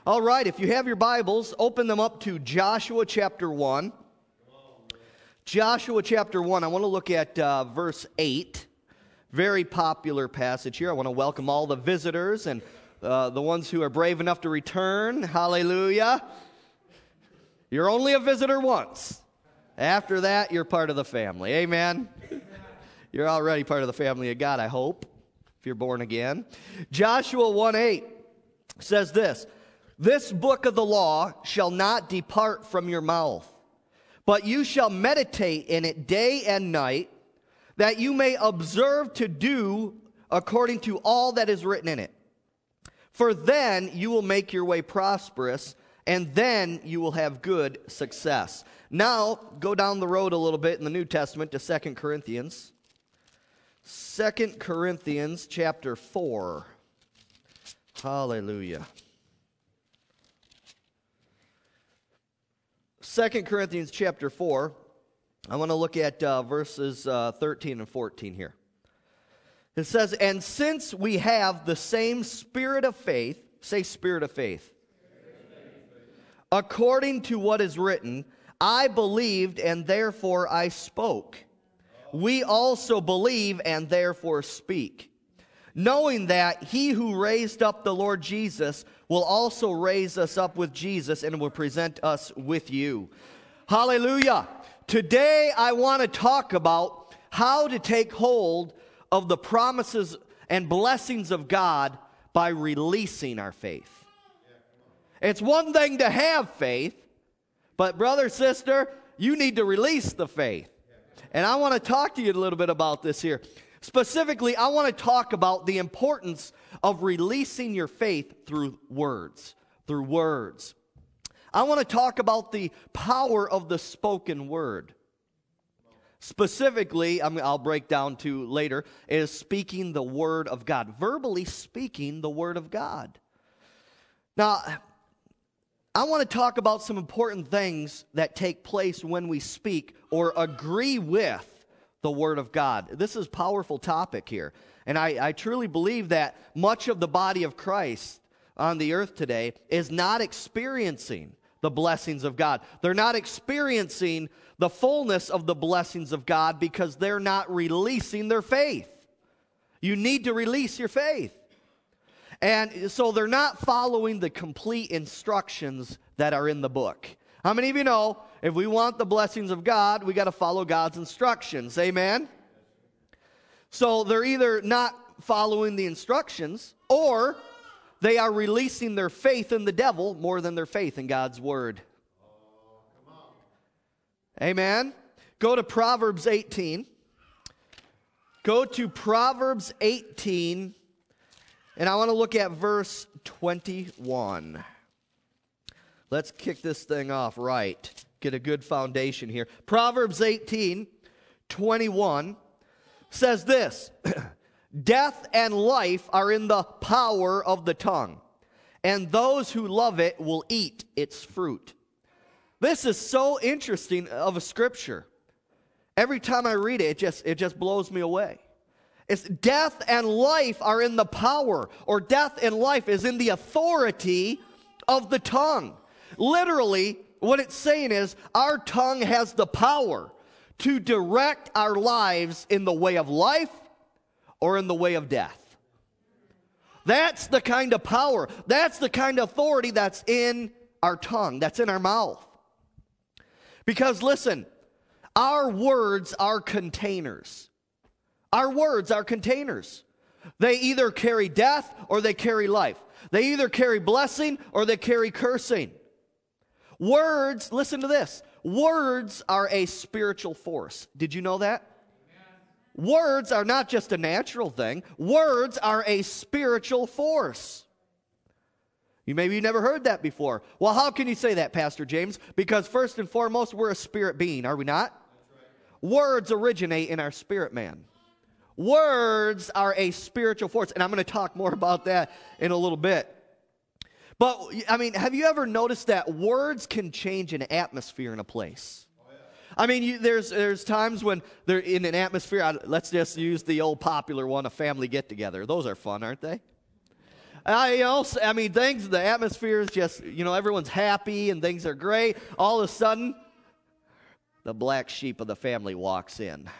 All right, if you have your Bibles, open them up to Joshua chapter 1. Joshua chapter 1, I want to look at verse 8. Very popular passage here. I want to welcome all the visitors and the ones who are brave enough to return. Hallelujah. You're only a visitor once. After that, you're part of the family. Amen. You're already part of the family of God, I hope, if you're born again. Joshua 1:8 says this, "This book of the law shall not depart from your mouth, but you shall meditate in it day and night, that you may observe to do according to all that is written in it. For then you will make your way prosperous, and then you will have good success." Now, go down the road a little bit in the New Testament to 2 Corinthians. 2 Corinthians chapter 4. Hallelujah. 2 Corinthians chapter 4, I want to look at verses 13 and 14 here. It says, "And since we have the same spirit of faith," say spirit of faith, "according to what is written, I believed and therefore I spoke. We also believe and therefore speak, knowing that he who raised up the Lord Jesus will also raise us up with Jesus and will present us with you." Hallelujah. Today I want to talk about how to take hold of the promises and blessings of God by releasing our faith. It's one thing to have faith, but brother, sister, you need to release the faith. And I want to talk to you a little bit about this here. Specifically, I want to talk about the importance of releasing your faith through words. Through words. I want to talk about the power of the spoken word. Specifically, I'll break down to later, is speaking the word of God. Verbally speaking the word of God. Now, I want to talk about some important things that take place when we speak or agree with the Word of God. This is a powerful topic here. And I truly believe that much of the body of Christ on the earth today is not experiencing the blessings of God. They're not experiencing the fullness of the blessings of God because they're not releasing their faith. You need to release your faith. And so they're not following the complete instructions that are in the book. How many of you know, if we want the blessings of God, we got to follow God's instructions? Amen? So they're either not following the instructions, or they are releasing their faith in the devil more than their faith in God's word. Amen? Go to Proverbs 18. Go to Proverbs 18, and I want to look at verse 21. Let's kick this thing off right. Get a good foundation here. Proverbs 18:21 says this, "Death and life are in the power of the tongue, and those who love it will eat its fruit." This is so interesting of a scripture. Every time I read it, it just blows me away. It's death and life are in the power, or death and life is in the authority of the tongue. Literally, what it's saying is our tongue has the power to direct our lives in the way of life or in the way of death. That's the kind of power, that's the kind of authority that's in our tongue, that's in our mouth. Because listen, our words are containers. Our words are containers. They either carry death or they carry life. They either carry blessing or they carry cursing. Words, listen to this. Words are a spiritual force. Did you know that? Amen. Words are not just a natural thing. Words are a spiritual force. Maybe you never heard that before. Well, how can you say that, Pastor James? Because first and foremost, we're a spirit being, are we not? That's right. Words originate in our spirit man. Words are a spiritual force, and I'm going to talk more about that in a little bit. But, I mean, have you ever noticed that words can change an atmosphere in a place? Oh, yeah. I mean, there's times when they're in an atmosphere, let's just use the old popular one, a family get-together. Those are fun, aren't they? The atmosphere is just, everyone's happy and things are great. All of a sudden, the black sheep of the family walks in.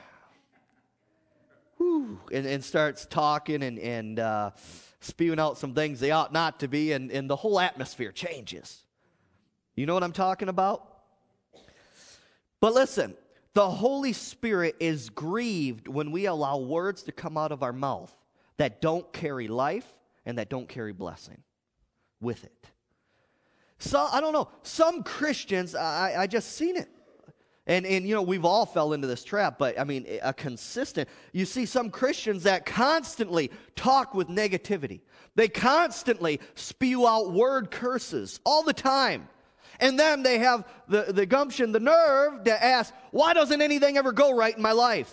And starts talking and spewing out some things they ought not to be, and the whole atmosphere changes. You know what I'm talking about? But listen, the Holy Spirit is grieved when we allow words to come out of our mouth that don't carry life and that don't carry blessing with it. So, I don't know, some Christians, I just seen it. And we've all fell into this trap, but a consistent, you see some Christians that constantly talk with negativity. They constantly spew out word curses all the time. And then they have the gumption, the nerve to ask, why doesn't anything ever go right in my life?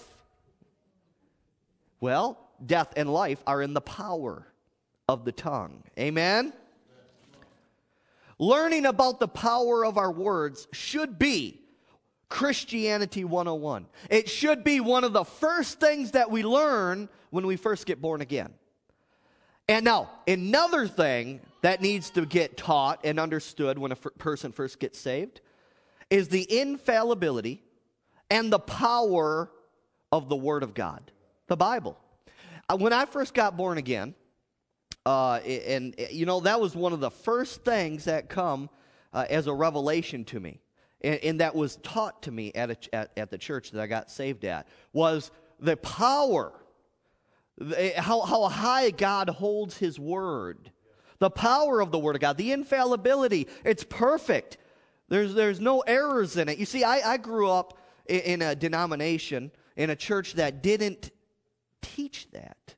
Well, death and life are in the power of the tongue. Amen? Learning about the power of our words should be Christianity 101. It should be one of the first things that we learn when we first get born again. And now, another thing that needs to get taught and understood when a person first gets saved is the infallibility and the power of the Word of God, the Bible. When I first got born again, that was one of the first things that come as a revelation to me, and that was taught to me at the church that I got saved at, was the power, how high God holds His Word, the power of the Word of God, the infallibility. It's perfect. There's no errors in it. You see, I grew up in a denomination, in a church that didn't teach that.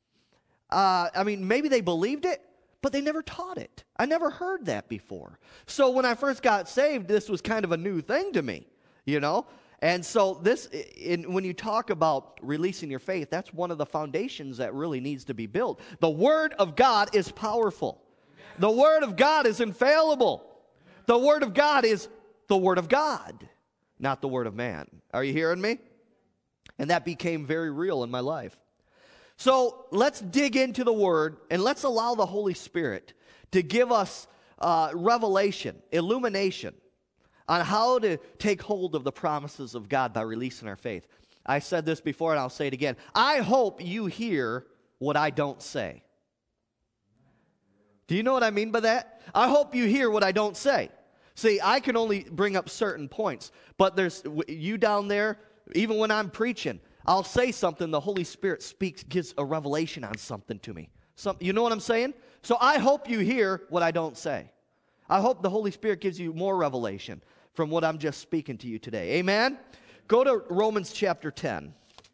Maybe they believed it, but they never taught it. I never heard that before. So when I first got saved, this was kind of a new thing to me, And so when you talk about releasing your faith, that's one of the foundations that really needs to be built. The Word of God is powerful. The Word of God is infallible. The Word of God is the Word of God, not the word of man. Are you hearing me? And that became very real in my life. So let's dig into the Word, and let's allow the Holy Spirit to give us revelation, illumination, on how to take hold of the promises of God by releasing our faith. I said this before, and I'll say it again. I hope you hear what I don't say. Do you know what I mean by that? I hope you hear what I don't say. See, I can only bring up certain points, but there's you down there, even when I'm preaching, I'll say something, the Holy Spirit gives a revelation on something to me. You know what I'm saying? So I hope you hear what I don't say. I hope the Holy Spirit gives you more revelation from what I'm just speaking to you today. Amen? Go to Romans chapter 10.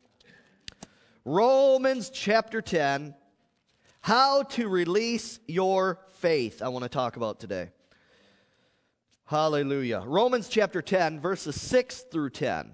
Romans chapter 10. How to release your faith, I want to talk about today. Hallelujah. Romans chapter 10, verses 6 through 10.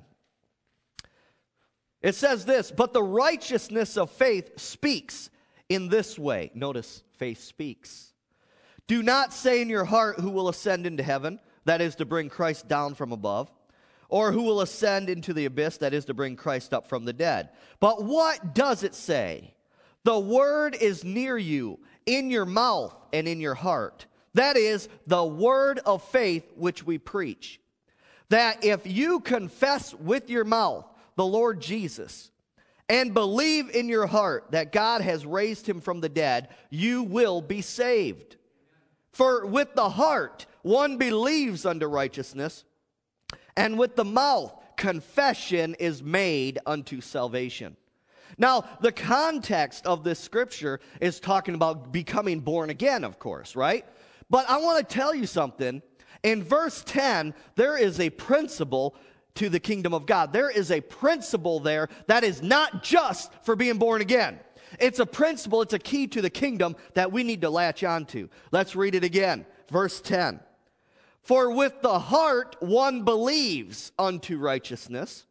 It says this, but the righteousness of faith speaks in this way. Notice, faith speaks. Do not say in your heart, who will ascend into heaven, that is to bring Christ down from above, or who will ascend into the abyss, that is to bring Christ up from the dead. But what does it say? The word is near you, in your mouth and in your heart. That is the word of faith which we preach. That if you confess with your mouth the Lord Jesus, and believe in your heart that God has raised him from the dead, you will be saved. For with the heart one believes unto righteousness, and with the mouth confession is made unto salvation. Now, the context of this scripture is talking about becoming born again, of course, right? But I want to tell you something. In verse 10, there is a principle to the kingdom of God. There is a principle there that is not just for being born again. It's a principle, it's a key to the kingdom that we need to latch onto. Let's read it again. Verse 10. For with the heart one believes unto righteousness,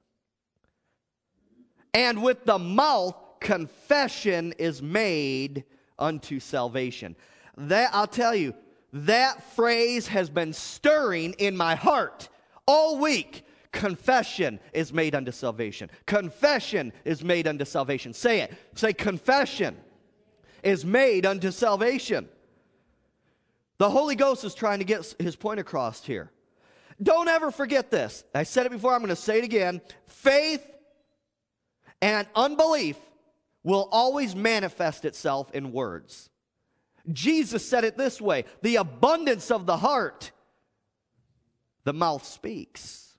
and with the mouth confession is made unto salvation. That, I'll tell you, that phrase has been stirring in my heart all week. Confession is made unto salvation. Confession is made unto salvation. Say it. Say confession is made unto salvation. The Holy Ghost is trying to get his point across here. Don't ever forget this. I said it before, I'm going to say it again. Faith and unbelief will always manifest itself in words. Jesus said it this way: the abundance of the heart, the mouth speaks.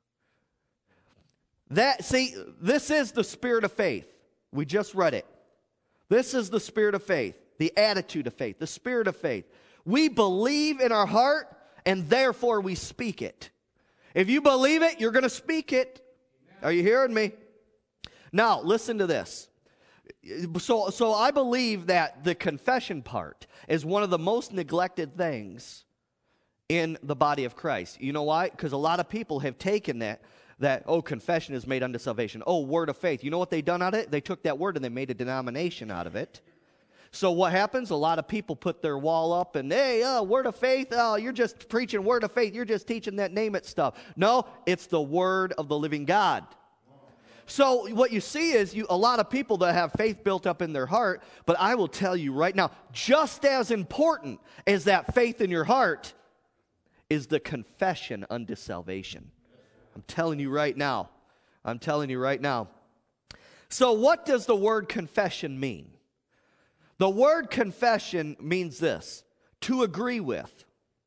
This is the spirit of faith. We just read it. This is the spirit of faith, the attitude of faith, the spirit of faith. We believe in our heart, and therefore we speak it. If you believe it, you're going to speak it. Are you hearing me? Now, listen to this. So I believe that the confession part is one of the most neglected things in the body of Christ. You know why? Because a lot of people have taken that, confession is made unto salvation. Oh, word of faith. You know what they done out of it? They took that word and they made a denomination out of it. So what happens? A lot of people put their wall up and, hey, word of faith, you're just preaching word of faith. You're just teaching that name it stuff. No, it's the word of the living God. So what you see is a lot of people that have faith built up in their heart, but I will tell you right now, just as important as that faith in your heart is the confession unto salvation. I'm telling you right now. I'm telling you right now. So what does the word confession mean? The word confession means this: to agree with.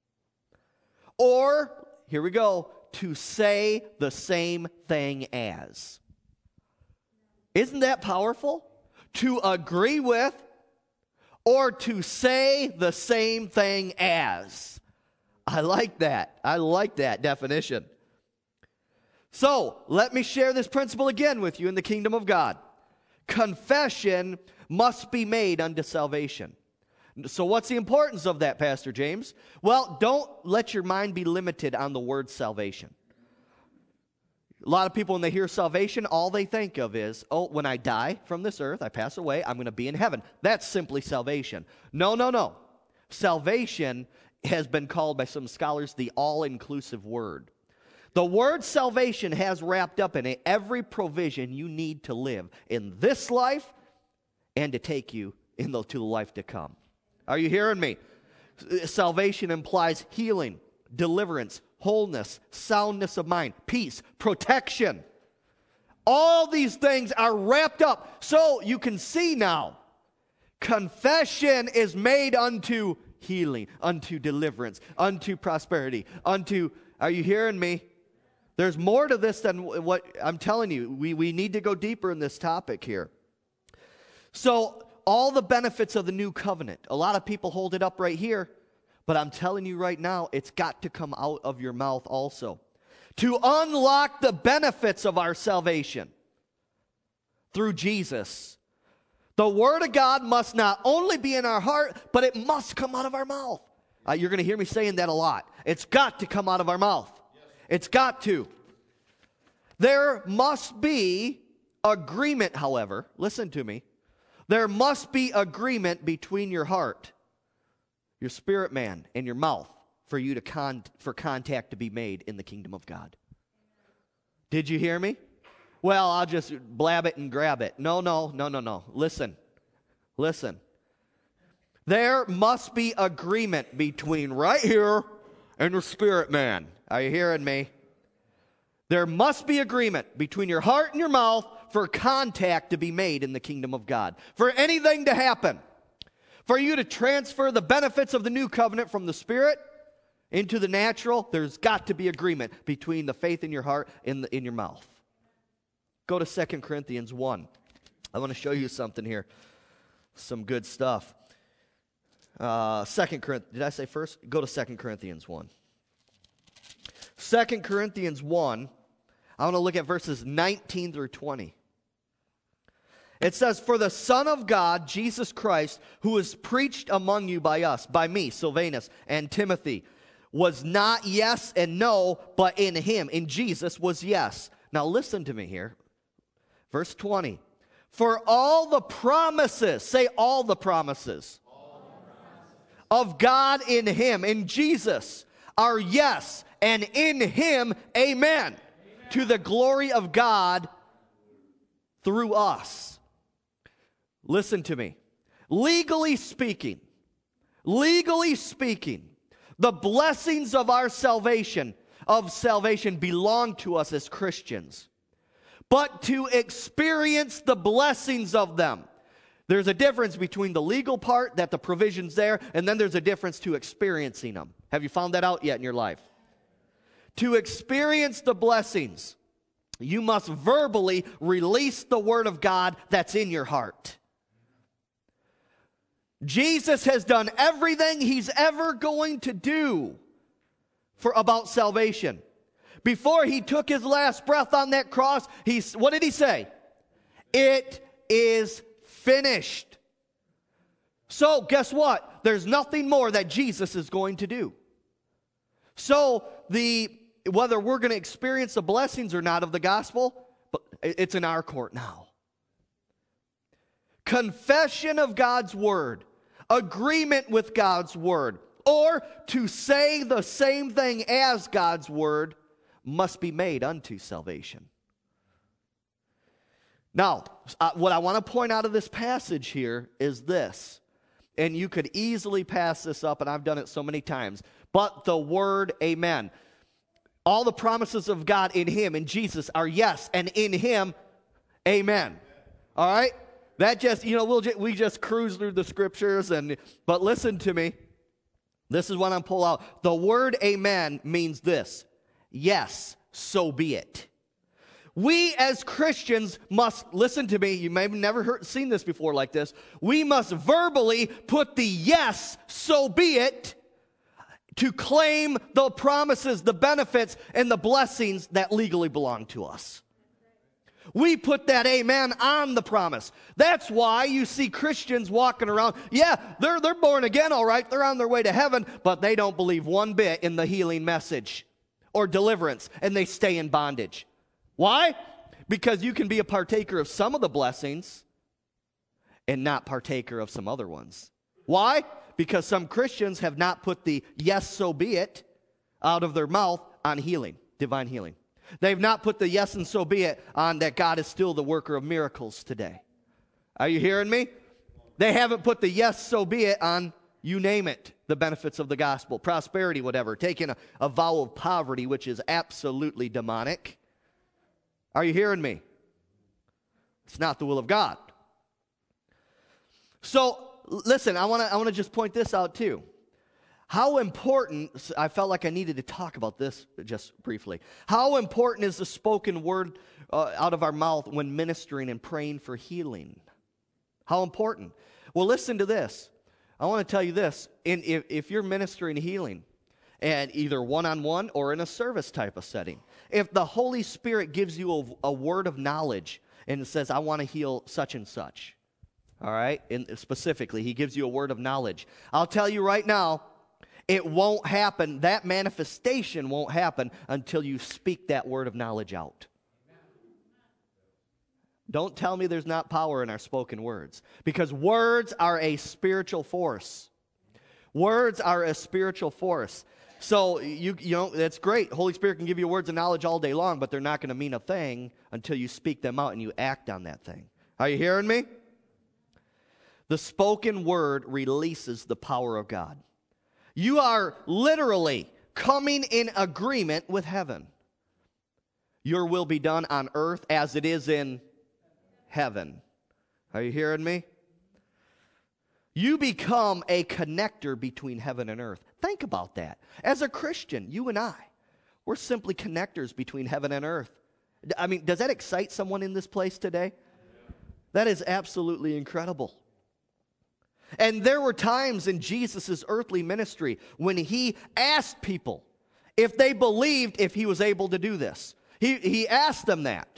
Or, here we go, to say the same thing as. Isn't that powerful? To agree with or to say the same thing as. I like that. I like that definition. So, let me share this principle again with you in the kingdom of God. Confession must be made unto salvation. So what's the importance of that, Pastor James? Well, don't let your mind be limited on the word salvation. A lot of people, when they hear salvation, all they think of is, when I die from this earth, I pass away, I'm going to be in heaven. That's simply salvation. No. Salvation has been called by some scholars the all-inclusive word. The word salvation has wrapped up in it every provision you need to live in this life and to take you to the life to come. Are you hearing me? Salvation implies healing, deliverance, wholeness, soundness of mind, peace, protection. All these things are wrapped up. So you can see now, confession is made unto healing, unto deliverance, unto prosperity, are you hearing me? There's more to this than what I'm telling you. We need to go deeper in this topic here. So, all the benefits of the new covenant. A lot of people hold it up right here, but I'm telling you right now, it's got to come out of your mouth also. To unlock the benefits of our salvation through Jesus, the Word of God must not only be in our heart, but it must come out of our mouth. You're going to hear me saying that a lot. It's got to come out of our mouth. It's got to. There must be agreement, however. Listen to me. There must be agreement between your heart, your spirit man, and your mouth for you for contact to be made in the kingdom of God. Did you hear me? Well, I'll just blab it and grab it. No. Listen. There must be agreement between right here and your spirit man. Are you hearing me? There must be agreement between your heart and your mouth for contact to be made in the kingdom of God. For anything to happen. For you to transfer the benefits of the new covenant from the spirit into the natural, there's got to be agreement between the faith in your heart and in your mouth. Go to 2 Corinthians 1. I want to show you something here. Some good stuff. 2 Corinthians, did I say first? Go to 2 Corinthians 1. 2 Corinthians 1, I want to look at verses 19 through 20. It says, "For the Son of God, Jesus Christ, who is preached among you by us," by me, Silvanus, and Timothy, "was not yes and no, but in him," in Jesus, was yes. Now listen to me here. Verse 20. "For all the promises," say all the promises, "of God in him," in Jesus, "are yes, and in him, amen, to the glory of God through us." Listen to me. Legally speaking, the blessings of our salvation belong to us as Christians. But to experience the blessings of them, there's a difference between the legal part, that the provision's there, and then there's a difference to experiencing them. Have you found that out yet in your life? To experience the blessings, you must verbally release the word of God that's in your heart. Jesus has done everything he's ever going to do about salvation. Before he took his last breath on that cross, what did he say? It is finished. So guess what? There's nothing more that Jesus is going to do. So whether we're going to experience the blessings or not of the gospel, but it's in our court now. Confession of God's word, agreement with God's word, or to say the same thing as God's word must be made unto salvation. Now, what I want to point out of this passage here is this, and you could easily pass this up, and I've done it so many times, but the word amen. All the promises of God in him, in Jesus, are yes, and in him, amen. All right? That just, we just cruise through the scriptures, but listen to me. This is what I'm pulling out. The word amen means this: yes, so be it. We as Christians must, listen to me, you may have never seen this before like this. We must verbally put the yes, so be it, to claim the promises, the benefits, and the blessings that legally belong to us. We put that amen on the promise. That's why you see Christians walking around. Yeah, they're born again, all right. They're on their way to heaven, but they don't believe one bit in the healing message or deliverance, and they stay in bondage. Why? Because you can be a partaker of some of the blessings and not partaker of some other ones. Why? Because some Christians have not put the yes, so be it out of their mouth on healing, divine healing. They've not put the yes and so be it on that God is still the worker of miracles today. Are you hearing me? They haven't put the yes, so be it on, you name it, the benefits of the gospel, prosperity, whatever, taking a vow of poverty, which is absolutely demonic. Are you hearing me? It's not the will of God. So, listen, I want to just point this out too. How important, I felt like I needed to talk about this just briefly. How important is the spoken word out of our mouth when ministering and praying for healing? How important? Well, listen to this. I want to tell you this. If you're ministering healing, and either one-on-one or in a service type of setting, if the Holy Spirit gives you a word of knowledge and it says, I want to heal such and such, all right, and specifically, he gives you a word of knowledge. I'll tell you right now, it won't happen. That manifestation won't happen until you speak that word of knowledge out. Don't tell me there's not power in our spoken words, because words are a spiritual force. Words are a spiritual force. So, you know, that's great. Holy Spirit can give you words of knowledge all day long, but they're not going to mean a thing until you speak them out and you act on that thing. Are you hearing me? The spoken word releases the power of God. You are literally coming in agreement with heaven. Your will be done on earth as it is in heaven. Are you hearing me? You become a connector between heaven and earth. Think about that. As a Christian, you and I, we're simply connectors between heaven and earth. I mean, does that excite someone in this place today? That is absolutely incredible. And there were times in Jesus' earthly ministry when he asked people if they believed if he was able to do this. He asked them that.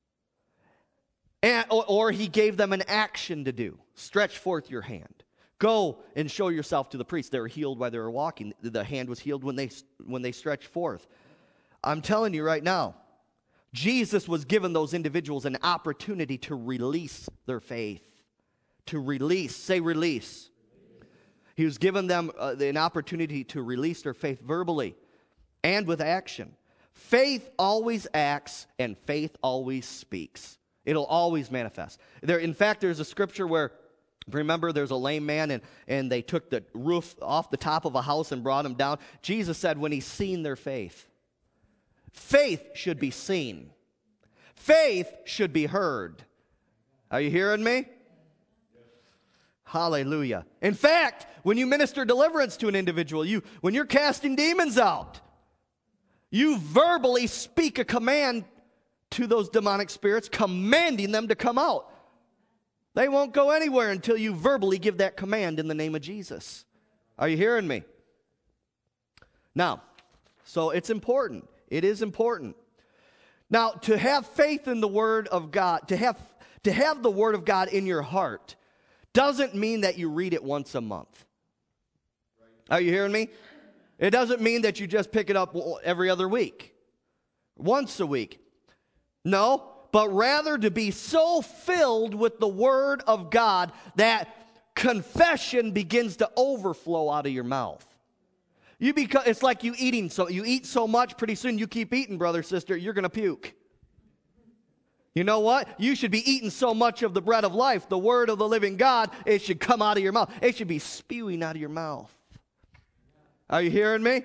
Or he gave them an action to do. Stretch forth your hand. Go and show yourself to the priest. They were healed while they were walking. The hand was healed when they stretched forth. I'm telling you right now, Jesus was giving those individuals an opportunity to release their faith. To release. Say release. He was giving them an opportunity to release their faith verbally and with action. Faith always acts and faith always speaks. It'll always manifest. In fact, there's a scripture where Remember, there's a lame man, and they took the roof off the top of a house and brought him down. Jesus said when he's seen their faith. Faith should be seen. Faith should be heard. Are you hearing me? Hallelujah. In fact, when you minister deliverance to an individual, when you're casting demons out, you verbally speak a command to those demonic spirits, commanding them to come out. They won't go anywhere until you verbally give that command in the name of Jesus. Are you hearing me? Now, so it's important. It is important. Now, to have faith in the Word of God, to have the Word of God in your heart, doesn't mean that you read it once a month. Are you hearing me? It doesn't mean that you just pick it up every other week, once a week. No, but rather to be so filled with the Word of God that confession begins to overflow out of your mouth. It's like you eat so much, pretty soon you keep eating, brother, sister, you're going to puke. You know what? You should be eating so much of the bread of life, the Word of the living God, it should come out of your mouth. It should be spewing out of your mouth. Are you hearing me?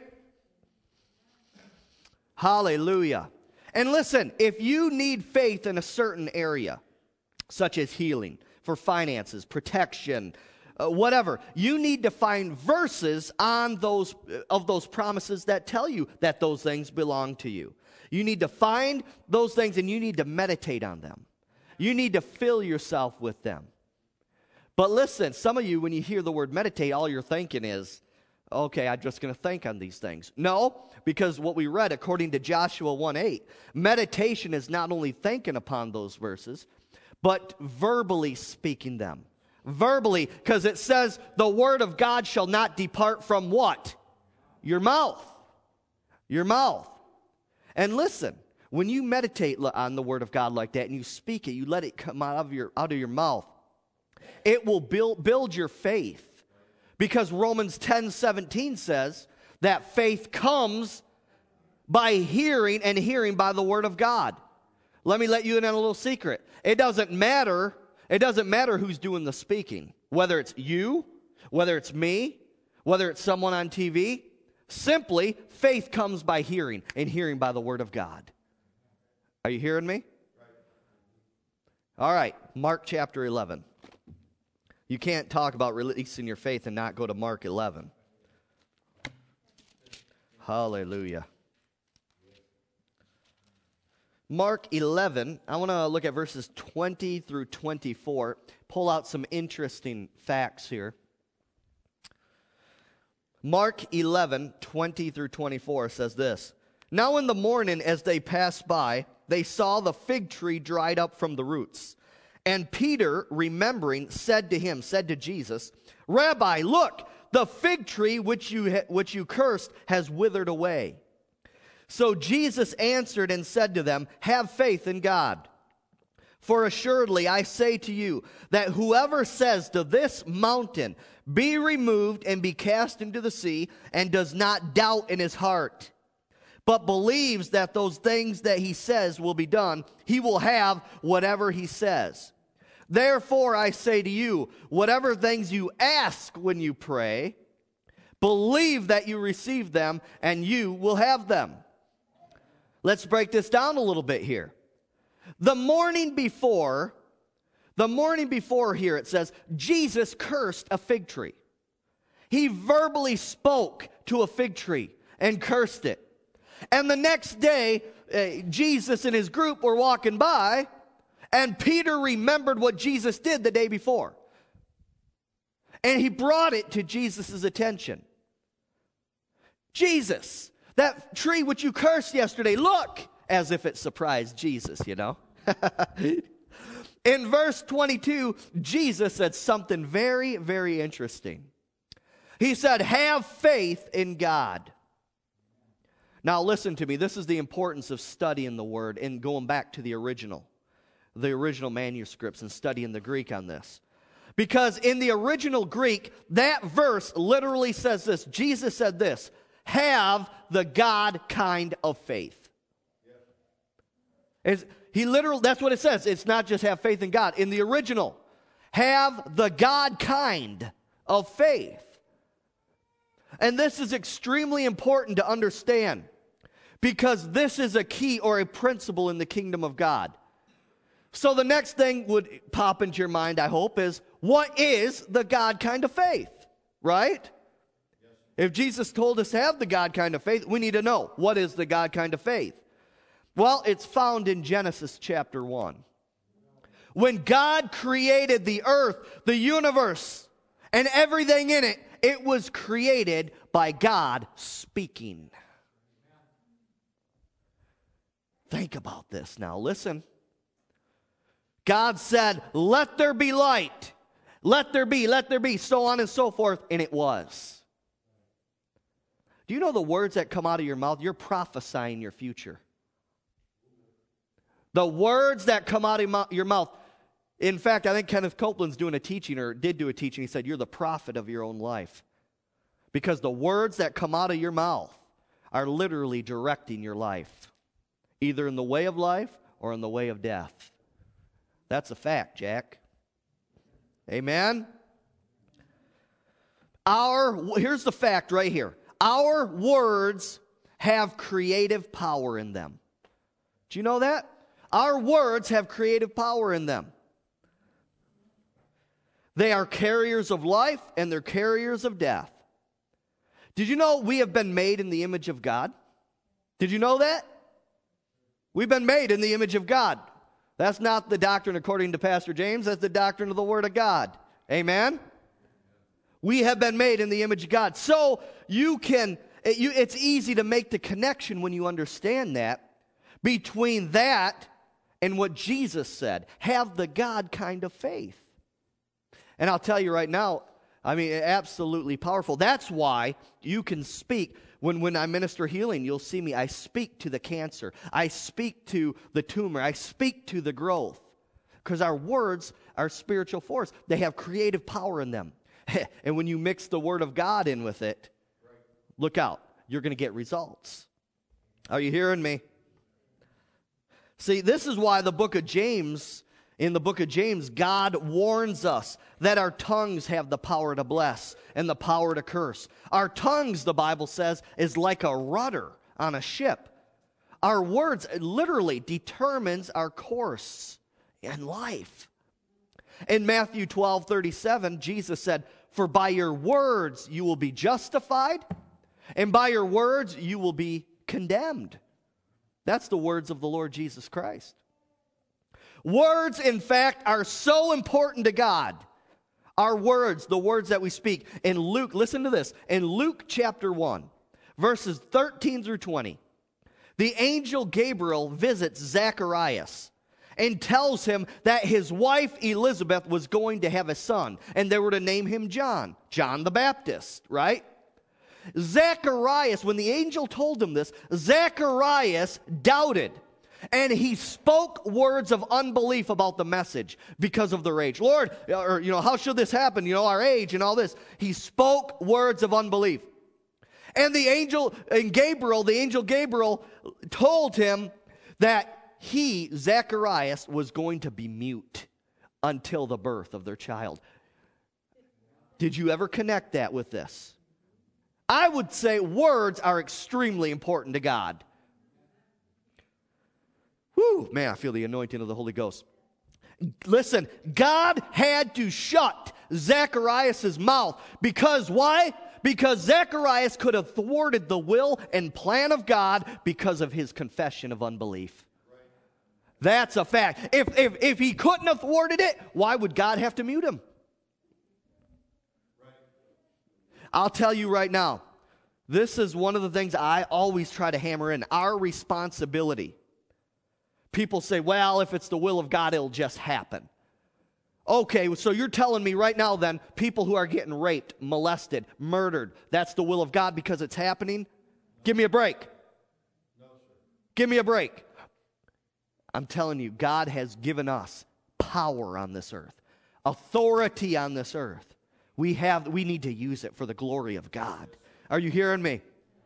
Hallelujah. And listen, if you need faith in a certain area, such as healing, for finances, protection, whatever, you need to find verses on those promises that tell you that those things belong to you. You need to find those things and you need to meditate on them. You need to fill yourself with them. But listen, some of you, when you hear the word meditate, all you're thinking is, okay, I'm just going to think on these things. No, because what we read, according to Joshua 1:8, meditation is not only thinking upon those verses, but verbally speaking them. Verbally, because it says the word of God shall not depart from what? Your mouth. Your mouth. And listen, when you meditate on the word of God like that and you speak it, you let it come out of your mouth, it will build your faith. Because Romans 10:17 says that faith comes by hearing, and hearing by the word of God. Let me let you in on a little secret. It doesn't matter who's doing the speaking. Whether it's you, whether it's me, whether it's someone on TV. Simply, faith comes by hearing, and hearing by the word of God. Are you hearing me? All right, Mark chapter 11. You can't talk about releasing your faith and not go to Mark 11. Hallelujah. Mark 11, I want to look at verses 20 through 24. Pull out some interesting facts here. Mark 11, 20 through 24 says this. Now in the morning as they passed by, they saw the fig tree dried up from the roots. And Peter, remembering, said to Jesus, Rabbi, look, the fig tree which you cursed has withered away. So Jesus answered and said to them, have faith in God. For assuredly I say to you that whoever says to this mountain, be removed and be cast into the sea, and does not doubt in his heart, but believes that those things that he says will be done, he will have whatever he says. Therefore I say to you, whatever things you ask when you pray, believe that you receive them, and you will have them. Let's break this down a little bit here. The morning before here it says, Jesus cursed a fig tree. He verbally spoke to a fig tree and cursed it. And the next day, Jesus and his group were walking by, and Peter remembered what Jesus did the day before. And he brought it to Jesus' attention. Jesus, that tree which you cursed yesterday, look, as if it surprised Jesus, you know. In verse 22, Jesus said something very, very interesting. He said, have faith in God. Now listen to me. This is the importance of studying the word and going back to the original manuscripts and studying the Greek on this. Because in the original Greek, that verse literally says this. Jesus said this, have the God kind of faith. That's what it says. It's not just have faith in God. In the original, have the God kind of faith. And this is extremely important to understand because this is a key or a principle in the kingdom of God. So the next thing would pop into your mind, I hope, is what is the God kind of faith, right? If Jesus told us to have the God kind of faith, we need to know what is the God kind of faith. Well, it's found in Genesis chapter 1. When God created the earth, the universe, and everything in it, it was created by God speaking. Think about this now. Listen. God said, let there be light. Let there be, so on and so forth. And it was. Do you know the words that come out of your mouth? You're prophesying your future. The words that come out of your mouth. In fact, I think Kenneth Copeland's doing a teaching, or did do a teaching. He said, you're the prophet of your own life. Because the words that come out of your mouth are literally directing your life. Either in the way of life or in the way of death. That's a fact, Jack. Amen? Here's the fact right here. Our words have creative power in them. Do you know that? Our words have creative power in them. They are carriers of life and they're carriers of death. Did you know we have been made in the image of God? Did you know that? We've been made in the image of God. That's not the doctrine according to Pastor James. That's the doctrine of the Word of God. Amen? We have been made in the image of God. So it's easy to make the connection when you understand that between that and what Jesus said. Have the God kind of faith. And I'll tell you right now, absolutely powerful. That's why you can speak. When I minister healing, you'll see me. I speak to the cancer. I speak to the tumor. I speak to the growth. Because our words are spiritual force. They have creative power in them. And when you mix the Word of God in with it, look out. You're going to get results. Are you hearing me? See, this is why in the book of James, God warns us that our tongues have the power to bless and the power to curse. Our tongues, the Bible says, is like a rudder on a ship. Our words literally determines our course in life. In Matthew 12:37, Jesus said, "For by your words you will be justified, and by your words you will be condemned." That's the words of the Lord Jesus Christ. Words, in fact, are so important to God. Our words, the words that we speak. In Luke, listen to this. In Luke chapter 1, verses 13 through 20, the angel Gabriel visits Zacharias and tells him that his wife Elizabeth was going to have a son, and they were to name him John the Baptist, right? Zacharias, when the angel told him this, Zacharias doubted. And he spoke words of unbelief about the message because of their age. Lord, how should this happen? Our age and all this. He spoke words of unbelief. And the angel Gabriel, told him that Zacharias, was going to be mute until the birth of their child. Did you ever connect that with this? I would say words are extremely important to God. Whew, man, I feel the anointing of the Holy Ghost. Listen, God had to shut Zacharias' mouth. Because why? Because Zacharias could have thwarted the will and plan of God because of his confession of unbelief. That's a fact. If he couldn't have thwarted it, why would God have to mute him? I'll tell you right now, this is one of the things I always try to hammer in, our responsibility. People say, well, if it's the will of God, it'll just happen. Okay, so you're telling me right now then, people who are getting raped, molested, murdered, that's the will of God because it's happening? Give me a break. No, sir. Give me a break. I'm telling you, God has given us power on this earth, authority on this earth. We need to use it for the glory of God. Are you hearing me?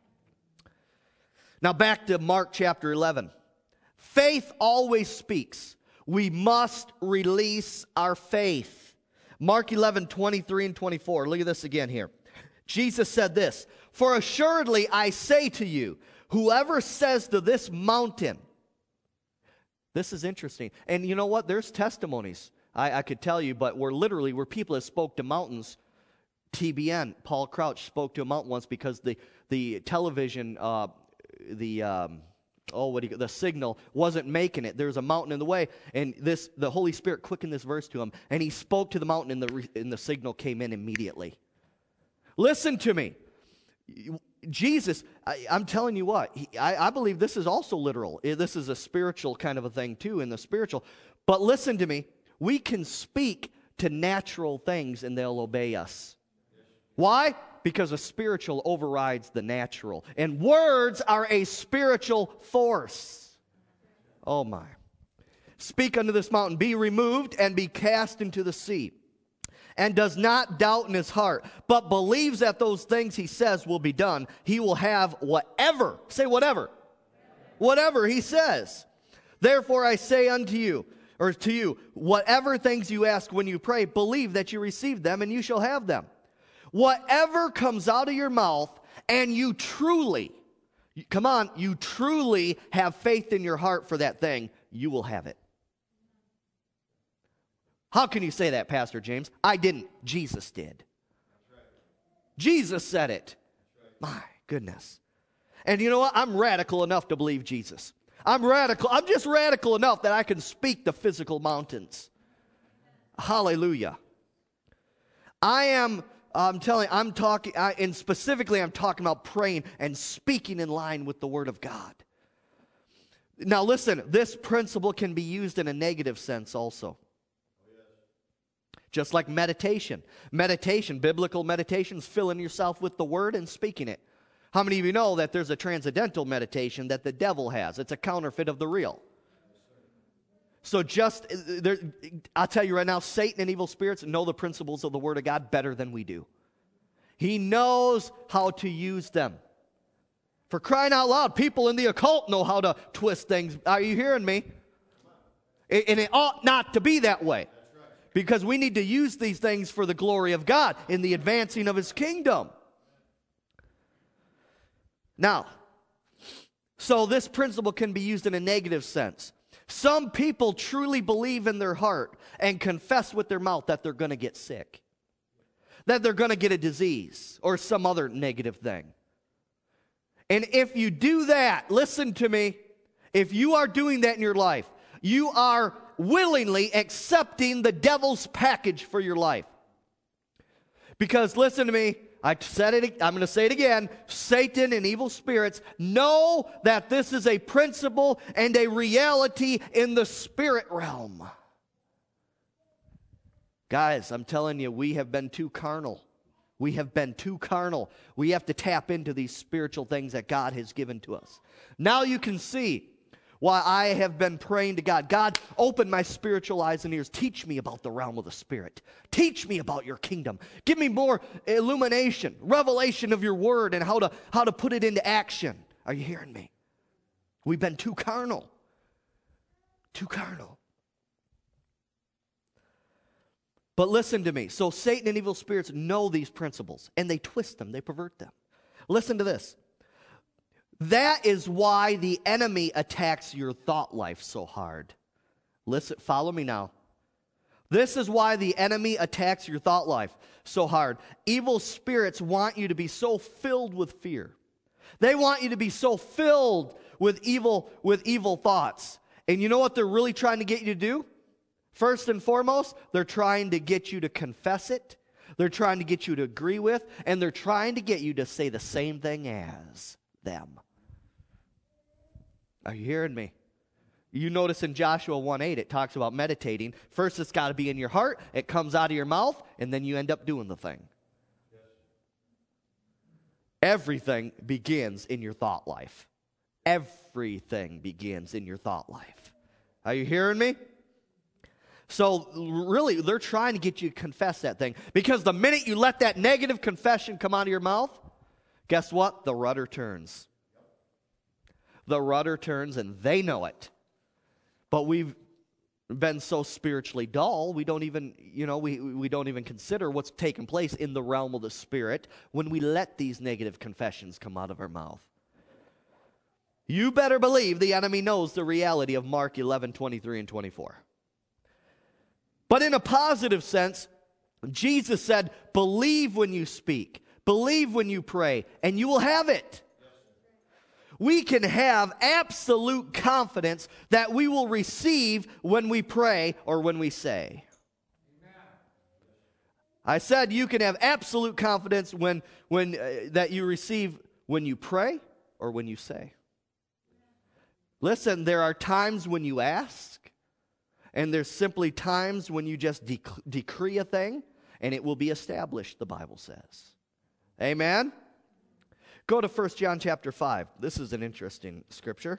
Now back to Mark chapter 11. Faith always speaks. We must release our faith. Mark 11:23 and 24. Look at this again here. Jesus said this, "For assuredly I say to you, whoever says to this mountain," this is interesting. And you know what? There's testimonies. I could tell you, but where people have spoke to mountains. TBN, Paul Crouch spoke to a mountain once because the television, the signal wasn't making it. There was a mountain in the way, and the Holy Spirit quickened this verse to him, and he spoke to the mountain, and the signal came in immediately. Listen to me. Jesus, I'm telling you what, I believe this is also literal. This is a spiritual kind of a thing too, in the spiritual. But listen to me. We can speak to natural things and they'll obey us. Why? Because the spiritual overrides the natural. And words are a spiritual force. Oh my. Speak unto this mountain, be removed and be cast into the sea. And does not doubt in his heart, but believes that those things he says will be done. He will have whatever, say whatever, whatever he says. Therefore I say unto you, or to you, whatever things you ask when you pray, believe that you receive them and you shall have them. Whatever comes out of your mouth, and you truly have faith in your heart for that thing, you will have it. How can you say that, Pastor James? I didn't. Jesus did. Jesus said it. My goodness. And you know what? I'm radical enough to believe Jesus. I'm just radical enough that I can speak to physical mountains. Hallelujah. I'm talking about praying and speaking in line with the Word of God. Now listen, this principle can be used in a negative sense also. Just like meditation. Biblical meditation is filling yourself with the Word and speaking it. How many of you know that there's a transcendental meditation that the devil has? It's a counterfeit of the real. So I'll tell you right now, Satan and evil spirits know the principles of the Word of God better than we do. He knows how to use them. For crying out loud, people in the occult know how to twist things. Are you hearing me? And it ought not to be that way. Because we need to use these things for the glory of God in the advancing of His kingdom. Now, so this principle can be used in a negative sense. Some people truly believe in their heart and confess with their mouth that they're going to get sick, that they're going to get a disease or some other negative thing. And if you do that, listen to me, if you are doing that in your life, you are willingly accepting the devil's package for your life. Because listen to me, I said it, I'm going to say it again, Satan and evil spirits know that this is a principle and a reality in the spirit realm. Guys, I'm telling you, we have been too carnal. We have been too carnal. We have to tap into these spiritual things that God has given to us. Now you can see why I have been praying to God. God, open my spiritual eyes and ears. Teach me about the realm of the Spirit. Teach me about your kingdom. Give me more illumination, revelation of your word and how to put it into action. Are you hearing me? We've been too carnal. Too carnal. But listen to me. So Satan and evil spirits know these principles and they twist them, they pervert them. Listen to this. That is why the enemy attacks your thought life so hard. Listen, follow me now. This is why the enemy attacks your thought life so hard. Evil spirits want you to be so filled with fear. They want you to be so filled with evil thoughts. And you know what they're really trying to get you to do? First and foremost, they're trying to get you to confess it. They're trying to get you to agree with, and they're trying to get you to say the same thing as them. Are you hearing me? You notice in Joshua 1:8 it talks about meditating. First it's got to be in your heart, it comes out of your mouth, and then you end up doing the thing. Everything begins in your thought life. Everything begins in your thought life. Are you hearing me? So really, they're trying to get you to confess that thing. Because the minute you let that negative confession come out of your mouth, guess what? The rudder turns. The rudder turns and they know it. But been so spiritually dull, we don't even, we don't even consider what's taking place in the realm of the Spirit when we let these negative confessions come out of our mouth. You better believe the enemy knows the reality of Mark 11:23 and 24. But in a positive sense, Jesus said, believe when you speak, believe when you pray, and you will have it. We can have absolute confidence that we will receive when we pray or when we say. I said you can have absolute confidence when that you receive when you pray or when you say. Listen, there are times when you ask, and there's simply times when you just decree a thing, and it will be established, the Bible says. Amen? Go to 1 John chapter 5. This is an interesting scripture.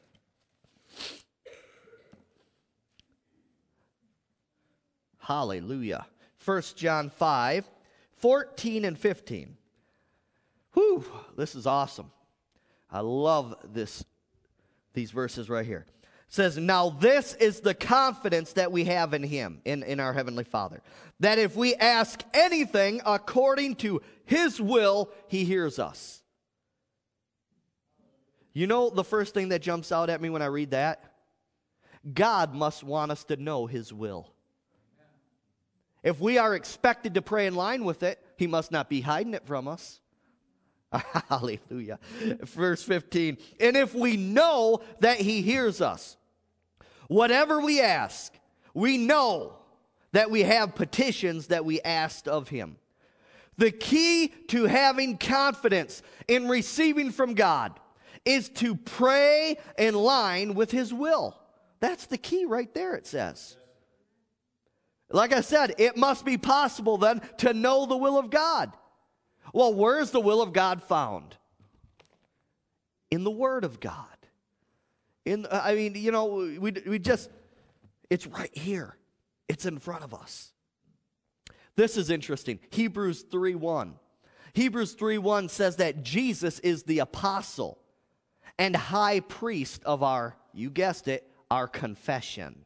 Hallelujah. 1 John 5, 14 and 15. Whew, this is awesome. I love these verses right here. It says, now this is the confidence that we have in him, in our Heavenly Father, that if we ask anything according to his will, he hears us. You know the first thing that jumps out at me when I read that? God must want us to know his will. If we are expected to pray in line with it, he must not be hiding it from us. Hallelujah. Verse 15. And if we know that he hears us, whatever we ask, we know that we have petitions that we asked of him. The key to having confidence in receiving from God is to pray in line with his will. That's the key right there, it says. Like I said, it must be possible then to know the will of God. Well, where's the will of God found? In the Word of God. We just, it's right here. It's in front of us. This is interesting. Hebrews 3:1. Hebrews 3:1 says that Jesus is the apostle and high priest of our, you guessed it, our confession.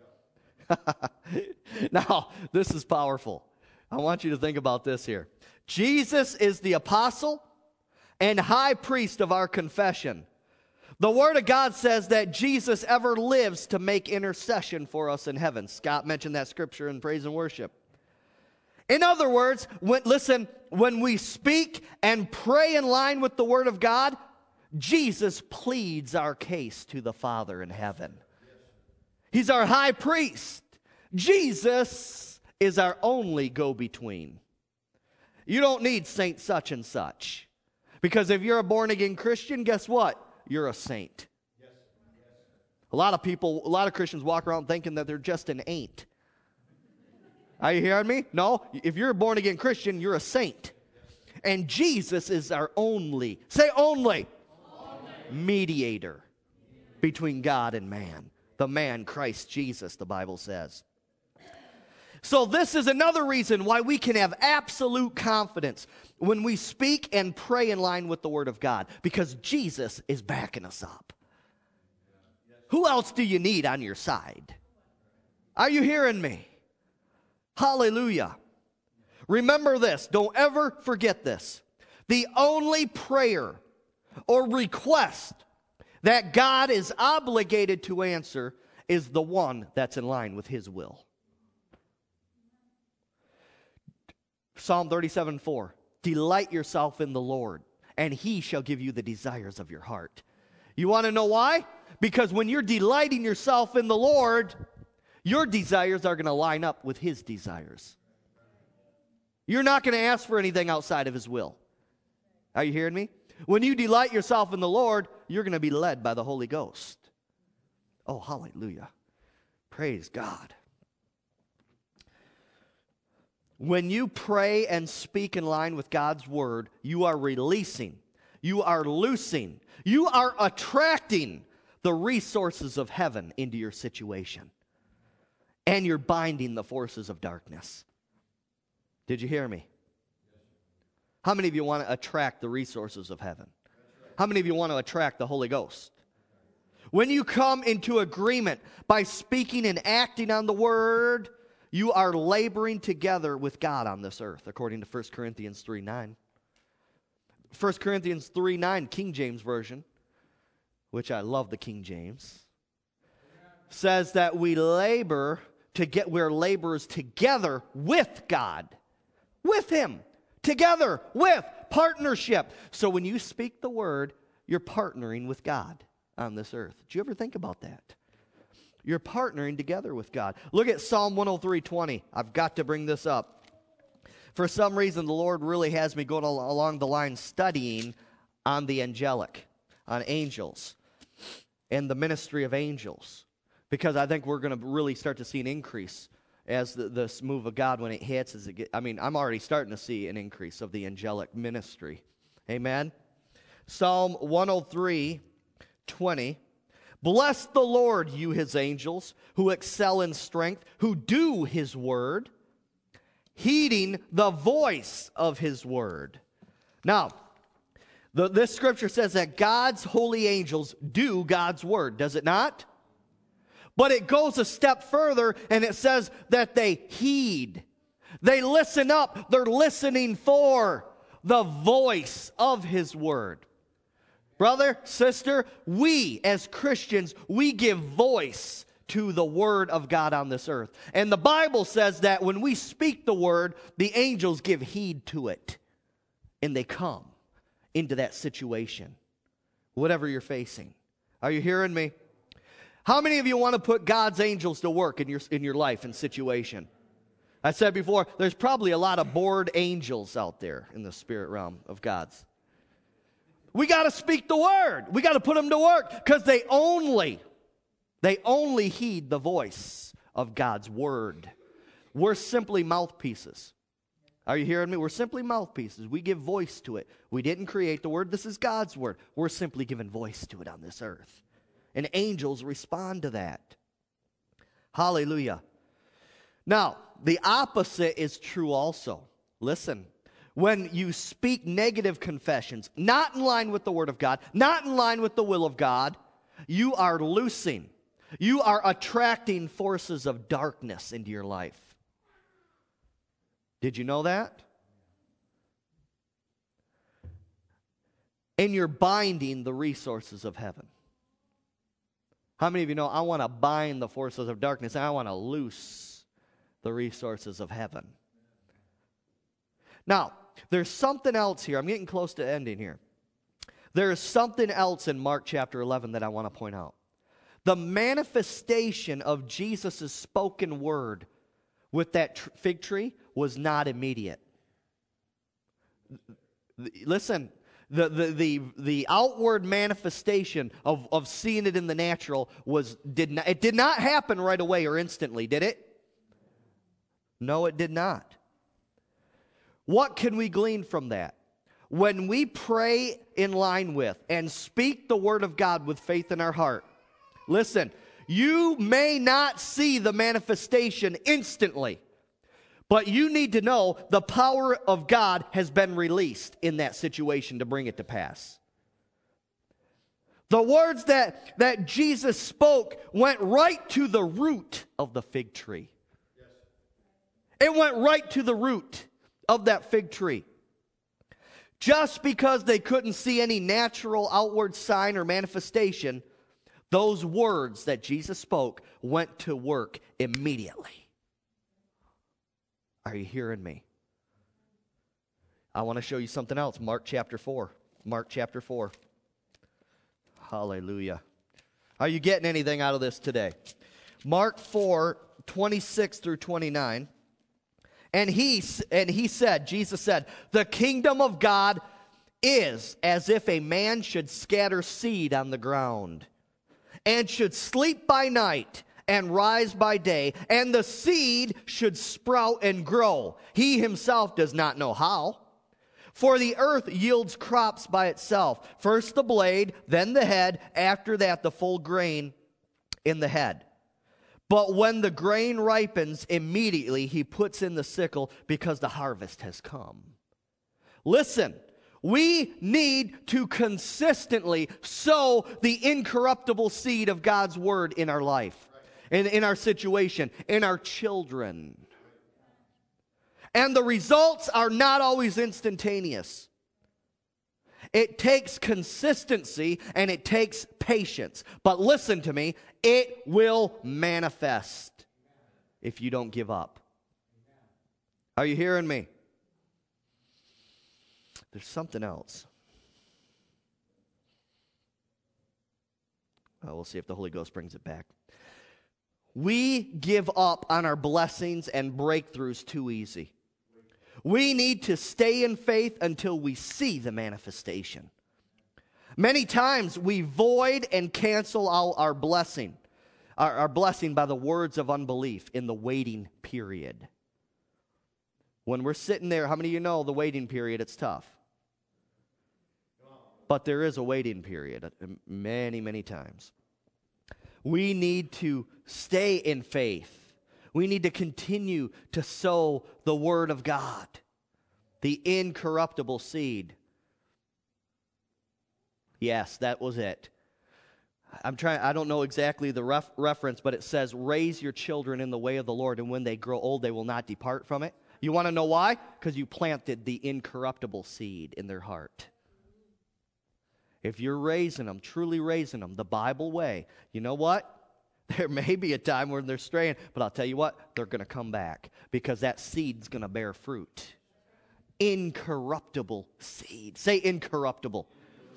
Now, this is powerful. I want you to think about this here. Jesus is the apostle and high priest of our confession. The Word of God says that Jesus ever lives to make intercession for us in heaven. Scott mentioned that scripture in praise and worship. In other words, when we speak and pray in line with the Word of God, Jesus pleads our case to the Father in heaven. He's our high priest. Jesus is our only go-between. You don't need Saint such and such. Because if you're a born-again Christian, guess what? You're a saint. A lot of Christians walk around thinking that they're just an ain't. Are you hearing me? No, if you're a born-again Christian, you're a saint. And Jesus is our only, say only, mediator between God and man. The man, Christ Jesus, the Bible says. So this is another reason why we can have absolute confidence when we speak and pray in line with the Word of God, because Jesus is backing us up. Who else do you need on your side? Are you hearing me? Hallelujah. Remember this. Don't ever forget this. The only prayer or request that God is obligated to answer is the one that's in line with his will. Psalm 37:4. Delight yourself in the Lord, and he shall give you the desires of your heart. You want to know why? Because when you're delighting yourself in the Lord, your desires are going to line up with his desires. You're not going to ask for anything outside of his will. Are you hearing me? When you delight yourself in the Lord, you're going to be led by the Holy Ghost. Oh, hallelujah. Praise God. When you pray and speak in line with God's word, you are releasing, you are loosing, you are attracting the resources of heaven into your situation. And you're binding the forces of darkness. Did you hear me? How many of you want to attract the resources of heaven? How many of you want to attract the Holy Ghost? When you come into agreement by speaking and acting on the word, you are laboring together with God on this earth, according to 1 Corinthians 3:9. 1 Corinthians 3:9, King James Version, which I love the King James, says that we're laborers together with God, with Him, together, with partnership. So when you speak the word, you're partnering with God on this earth. Did you ever think about that? You're partnering together with God. Look at Psalm 103:20. I've got to bring this up. For some reason, the Lord really has me going along the line studying on the angelic, on angels, and the ministry of angels. Because I think we're going to really start to see an increase as this move of God when it hits. I'm already starting to see an increase of the angelic ministry. Amen? Psalm 103:20. Bless the Lord, you His angels, who excel in strength, who do His word, heeding the voice of His word. Now, this scripture says that God's holy angels do God's word, does it not? But it goes a step further, and it says that they heed. They listen up. They're listening for the voice of His word. Brother, sister, we as Christians, we give voice to the word of God on this earth. And the Bible says that when we speak the word, the angels give heed to it. And they come into that situation, whatever you're facing. Are you hearing me? How many of you want to put God's angels to work in your life and situation? I said before, there's probably a lot of bored angels out there in the spirit realm of God's. We got to speak the word. We got to put them to work because they only heed the voice of God's word. We're simply mouthpieces. Are you hearing me? We're simply mouthpieces. We give voice to it. We didn't create the word. This is God's word. We're simply giving voice to it on this earth. And angels respond to that. Hallelujah. Now, the opposite is true also. Listen. When you speak negative confessions, not in line with the Word of God, not in line with the will of God, you are loosing. You are attracting forces of darkness into your life. Did you know that? And you're binding the resources of heaven. How many of you know I want to bind the forces of darkness and I want to loose the resources of heaven? Now, there's something else here. I'm getting close to ending here. There's something else in Mark chapter 11 that I want to point out. The manifestation of Jesus' spoken word with that fig tree was not immediate. Listen, the outward manifestation of seeing it in the natural did not happen right away or instantly, did it? No, it did not. What can we glean from that? When we pray in line with and speak the word of God with faith in our heart, listen, you may not see the manifestation instantly, but you need to know the power of God has been released in that situation to bring it to pass. The words that Jesus spoke went right to the root of the fig tree. It went right to the root of that fig tree. Just because they couldn't see any natural outward sign or manifestation, those words that Jesus spoke went to work immediately. Are you hearing me? I want to show you something else. Mark chapter 4. Mark chapter 4. Hallelujah. Are you getting anything out of this today? Mark 4, 26 through 29. And he said, Jesus said, the kingdom of God is as if a man should scatter seed on the ground, and should sleep by night and rise by day, and the seed should sprout and grow. He himself does not know how. For the earth yields crops by itself, first the blade, then the head, after that the full grain in the head. But when the grain ripens, immediately he puts in the sickle because the harvest has come. Listen, We need to consistently sow the incorruptible seed of God's word in our life, in our situation, in our children. And the results are not always instantaneous. It takes consistency and it takes patience. But listen to me, it will manifest if you don't give up. Are you hearing me? There's something else. Oh, we'll see if the Holy Ghost brings it back. We give up on our blessings and breakthroughs too easy. We need to stay in faith until we see the manifestation. Many times we void and cancel out our blessing, our blessing by the words of unbelief in the waiting period. When we're sitting there, how many of you know the waiting period, it's tough? But there is a waiting period many, many times. We need to stay in faith. We need to continue to sow the word of God, the incorruptible seed. Yes, that was it. I don't know exactly the reference, but it says, raise your children in the way of the Lord, and when they grow old, they will not depart from it. You want to know why? Because you planted the incorruptible seed in their heart. If you're raising them, truly raising them the Bible way, you know what? There may be a time when they're straying, but I'll tell you what, they're going to come back because that seed's going to bear fruit. Incorruptible seed. Say incorruptible.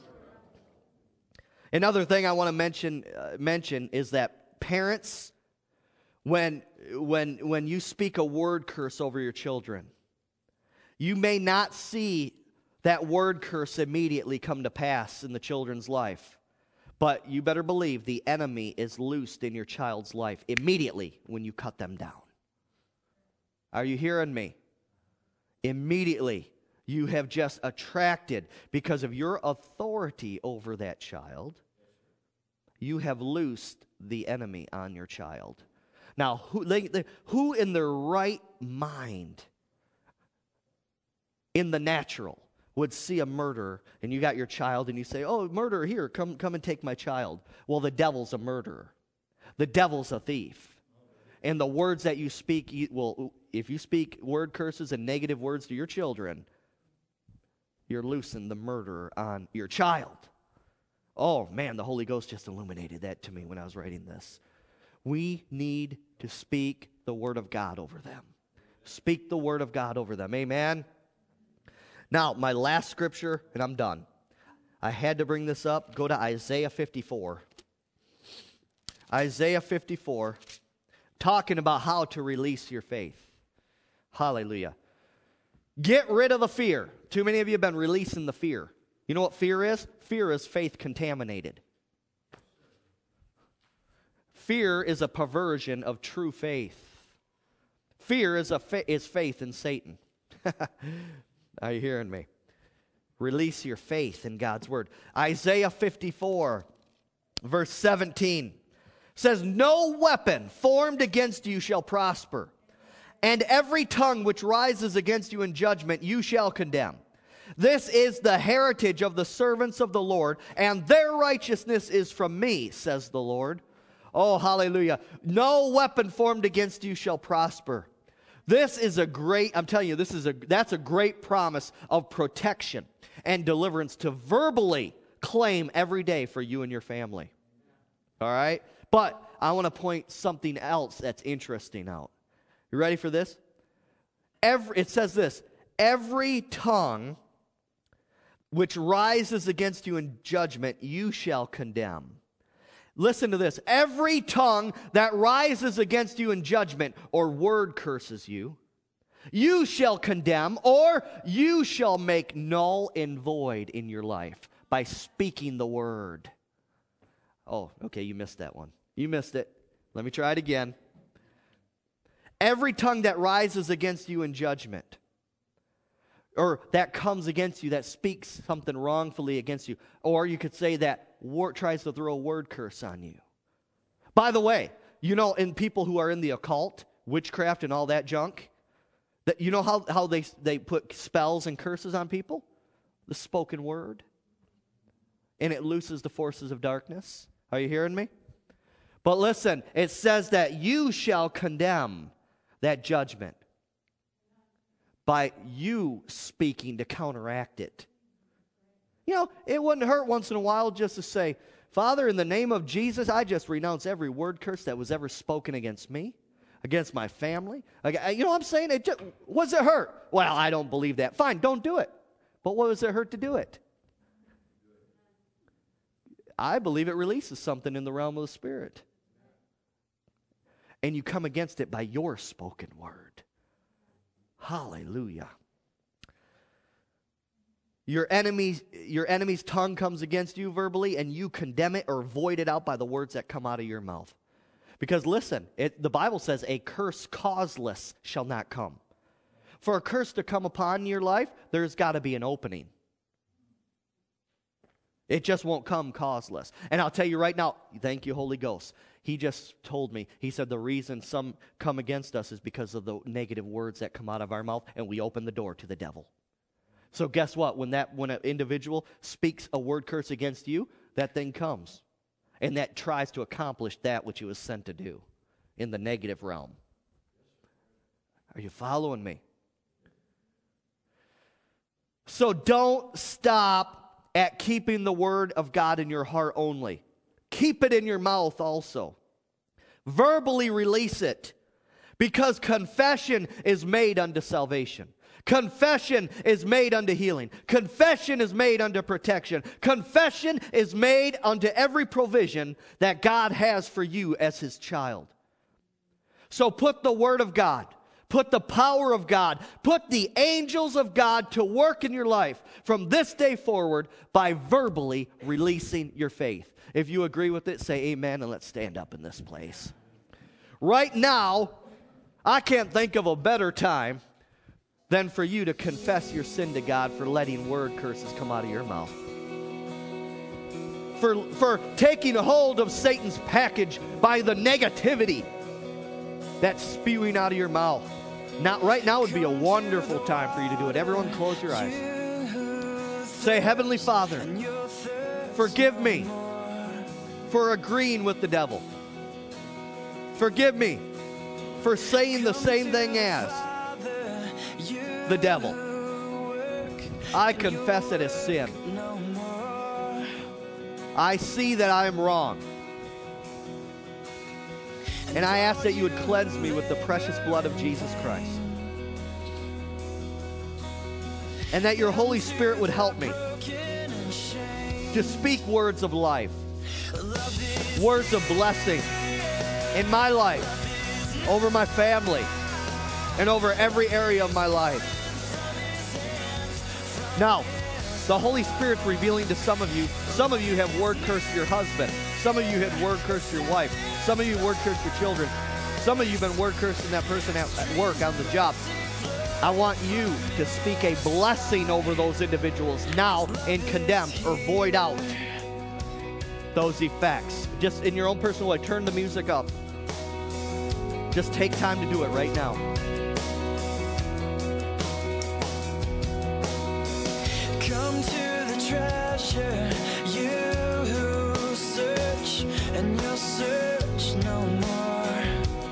Another thing I want to mention is that parents, when you speak a word curse over your children, you may not see that word curse immediately come to pass in the children's life. But you better believe the enemy is loosed in your child's life immediately when you cut them down. Are you hearing me? Immediately, you have just attracted, because of your authority over that child, you have loosed the enemy on your child. Now, who in their right mind, in the natural, would see a murderer, and you got your child, and you say, oh, murderer, here, come and take my child. Well, the devil's a murderer. The devil's a thief. And the words that you speak, if you speak word curses and negative words to your children, you're loosing the murderer on your child. Oh, man, the Holy Ghost just illuminated that to me when I was writing this. We need to speak the word of God over them. Speak the word of God over them. Amen? Now, my last scripture, and I'm done. I had to bring this up. Go to Isaiah 54. Isaiah 54, talking about how to release your faith. Hallelujah. Get rid of the fear. Too many of you have been releasing the fear. You know what fear is? Fear is faith contaminated. Fear is a perversion of true faith. Fear is faith in Satan. Are you hearing me? Release your faith in God's word. Isaiah 54, verse 17 says, no weapon formed against you shall prosper, and every tongue which rises against you in judgment you shall condemn. This is the heritage of the servants of the Lord, and their righteousness is from me, says the Lord. Oh, hallelujah. No weapon formed against you shall prosper. This is a great, I'm telling you, that's a great promise of protection and deliverance to verbally claim every day for you and your family. All right? But I want to point something else that's interesting out. You ready for this? It says this, every tongue which rises against you in judgment, you shall condemn. Listen to this. Every tongue that rises against you in judgment or word curses you, you shall condemn, or you shall make null and void in your life by speaking the word. Oh, okay, you missed that one. You missed it. Let me try it again. Every tongue that rises against you in judgment, or that comes against you, that speaks something wrongfully against you, or you could say that tries to throw a word curse on you. By the way, you know, in people who are in the occult, witchcraft and all that junk, that you know how they put spells and curses on people? the spoken word, and it looses the forces of darkness. Are you hearing me? But listen, it says that you shall condemn that judgment by you speaking to counteract it. You know, it wouldn't hurt once in a while just to say, Father, in the name of Jesus, I just renounce every word curse that was ever spoken against me, against my family. You know what I'm saying? What does it hurt? Well, I don't believe that. Fine, don't do it. But what does it hurt to do it? I believe it releases something in the realm of the Spirit. And you come against it by your spoken word. Hallelujah. Your enemy's tongue comes against you verbally, and you condemn it or void it out by the words that come out of your mouth. Because listen, the Bible says, a curse causeless shall not come. For a curse to come upon your life, there's got to be an opening. It just won't come causeless. And I'll tell you right now, thank you, Holy Ghost. He just told me, he said the reason some come against us is because of the negative words that come out of our mouth, and we open the door to the devil. So guess what? When an individual speaks a word curse against you, that thing comes. And that tries to accomplish that which it was sent to do in the negative realm. Are you following me? So don't stop at keeping the word of God in your heart only. Keep it in your mouth also. Verbally release it, because confession is made unto salvation. Confession is made unto healing. Confession is made unto protection. Confession is made unto every provision that God has for you as His child. So put the word of God, put the power of God, put the angels of God to work in your life from this day forward by verbally releasing your faith. If you agree with it, say amen, and let's stand up in this place. Right now, I can't think of a better time than for you to confess your sin to God for letting word curses come out of your mouth. For taking a hold of Satan's package by the negativity that's spewing out of your mouth. Now, right now would be a wonderful time for you to do it. Everyone close your eyes. Say, Heavenly Father, forgive me for agreeing with the devil. Forgive me for saying the same thing as the devil. I confess it as sin. I see that I am wrong. And I ask that you would cleanse me with the precious blood of Jesus Christ. And that your Holy Spirit would help me to speak words of life, words of blessing in my life, over my family, and over every area of my life. Now, the Holy Spirit's revealing to some of you have word cursed your husband. Some of you had word cursed your wife. Some of you word cursed your children. Some of you have been word cursing that person at work, on the job. I want you to speak a blessing over those individuals now and condemn or void out those effects. Just in your own personal way, turn the music up. Just take time to do it right now. Come to the treasure, you who search, and you'll search no more.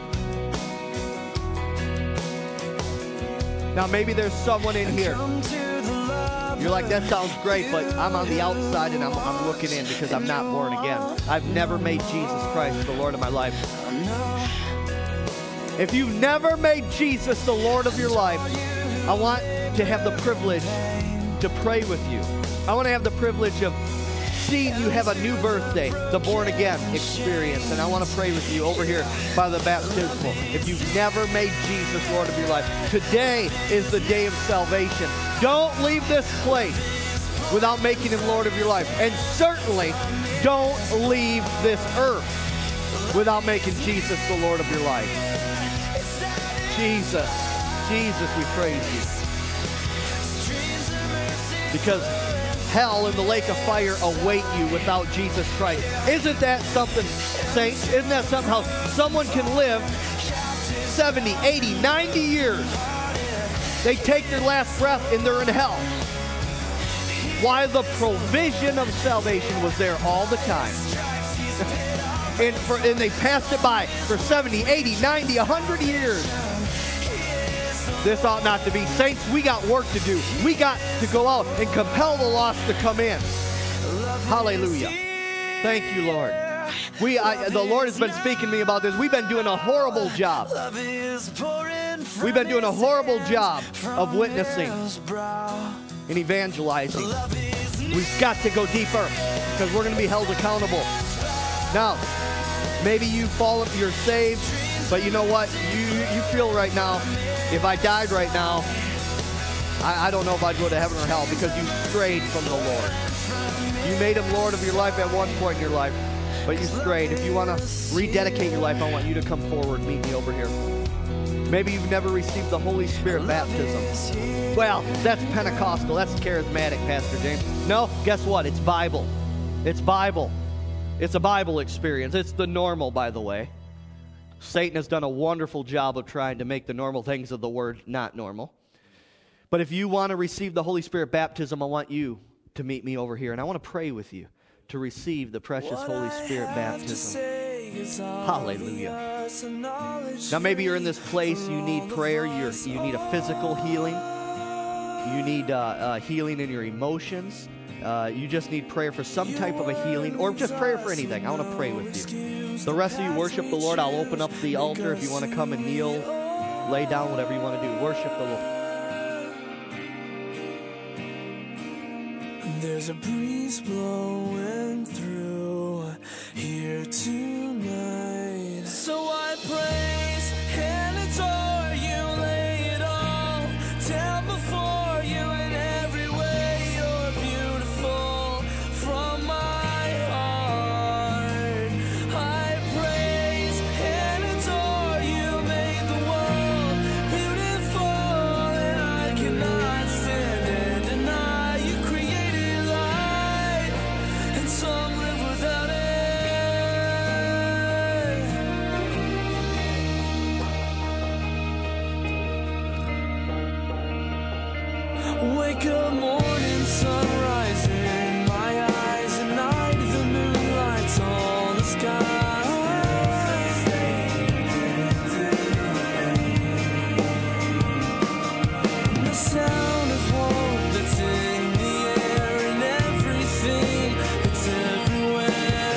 Now maybe there's someone in here. You're like, that sounds great, but I'm on the outside and I'm looking in because I'm not born again. I've never made Jesus Christ the Lord of my life. If you've never made Jesus the Lord of your life, I want to have the privilege to pray with you. I want to have the privilege of seeing you have a new birthday, the born again experience. And I want to pray with you over here by the baptismal. If you've never made Jesus Lord of your life, today is the day of salvation. Don't leave this place without making Him Lord of your life. And certainly don't leave this earth without making Jesus the Lord of your life. Jesus, we praise you. Because hell and the lake of fire await you without Jesus Christ. Isn't that something, saints? Isn't that something how someone can live 70, 80, 90 years? They take their last breath and they're in hell. why the provision of salvation was there all the time. and they passed it by for 70, 80, 90, 100 years. This ought not to be. Saints, we got work to do. We got to go out and compel the lost to come in. Hallelujah. Thank you, Lord. The Lord has been speaking to me about this. We've been doing a horrible job. We've been doing a horrible job of witnessing and evangelizing. We've got to go deeper because we're going to be held accountable. Now, maybe you're saved, but you know what? You feel right now, if I died right now, I don't know if I'd go to heaven or hell because you strayed from the Lord. You made him Lord of your life at one point in your life, but you strayed. If you want to rededicate your life, I want you to come forward, meet me over here. Maybe you've never received the Holy Spirit baptism. Well, that's Pentecostal. That's charismatic, Pastor James. No, guess what? It's Bible. It's Bible. It's a Bible experience. It's the normal, by the way. Satan has done a wonderful job of trying to make the normal things of the Word not normal. But if you want to receive the Holy Spirit baptism, I want you to meet me over here. And I want to pray with you to receive the precious Holy Spirit baptism. Hallelujah. Now maybe you're in this place, you need prayer, you need a physical healing. You need healing in your emotions. You just need prayer for some type of a healing, or just prayer for anything. I want to pray with you. The rest of you worship the Lord. I'll open up the altar if you want to come and kneel, lay down, whatever you want to do. Worship the Lord. There's a breeze blowing through here tonight. So I praise and adore you, lay it all down before you in every way. You're beautiful from my heart. I praise and adore you, made the world beautiful, and I cannot stand and deny you created life, and some live without it. Wake up, morning sun rising, my eyes at night, the moonlight's on the sky. The sound of hope that's in the air and everything that's everywhere.